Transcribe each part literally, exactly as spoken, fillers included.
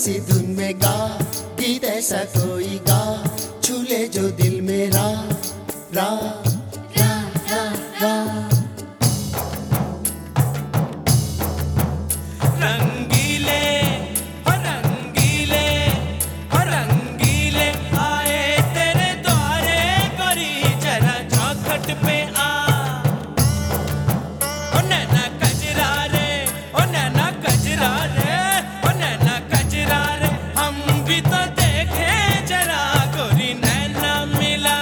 ऐसी धुन में गा, गीत ऐसा कोई गा, छूले जो दिल मेरा, रा रा रा रा। रंगीले हो रंगीले हो रंगीले आए तेरे द्वारे गोरी जरा चौखट पे आ। ओ नैना कजरा रे ओ नैना कजरा रे ओ नैना कजरा रे हम भी तो देखे जरा गोरी नैना मिला।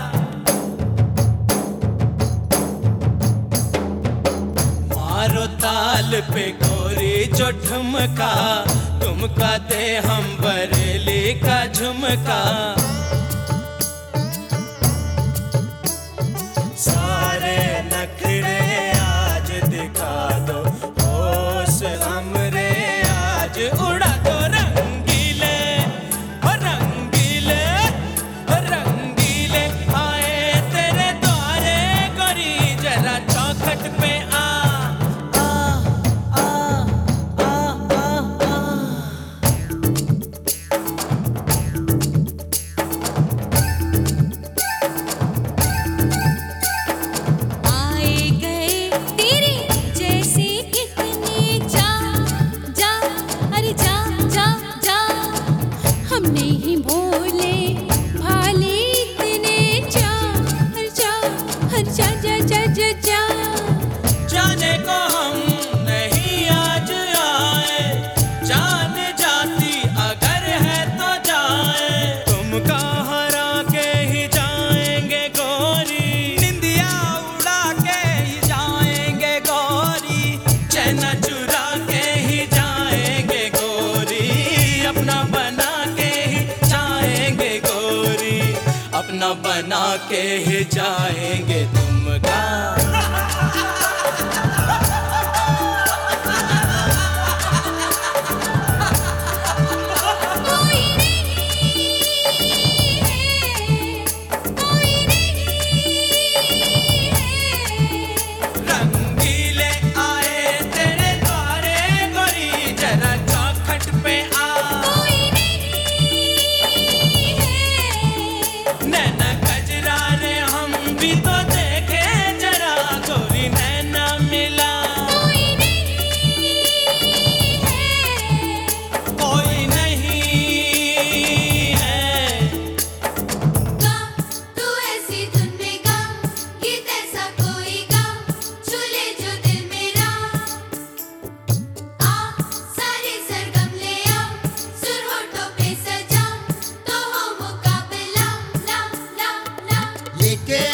मारो ताल पे गोरी जो ठुमका, ठुमका दे हम बरेली का झुमका। सारे नखरे आज दिखा दो, होश हमरे आज उड़ा दो। रंगीले हो रंगीले हो रंगीले आए तेरे द्वारे गोरी जरा चौखट पे आ। जाने को हम नहीं आज आए, जान जाती अगर है तो जाए। तुम कहाँ हरा के ही जाएंगे गोरी, निंदिया उड़ा के ही जाएंगे गोरी, चैना चुरा के ही जाएंगे गोरी, अपना बना के ही जाएंगे गोरी, अपना बना के ही जाएंगे तुम का। रंगीले आए तेरे द्वारे गोरी जरा चौखट पे आ। नैना कजरा रे हम भी तो देखे जरा गोरी नैना मिला। कोई नहीं है। गा तू ऐसी धुन में गा, गीत ऐसा कोई गा, छूले जो दिल मेरा। आ सारे सरगम ले आ, सुर होठों पे सजा, तो हो मुकाबला ला ला ला। लेके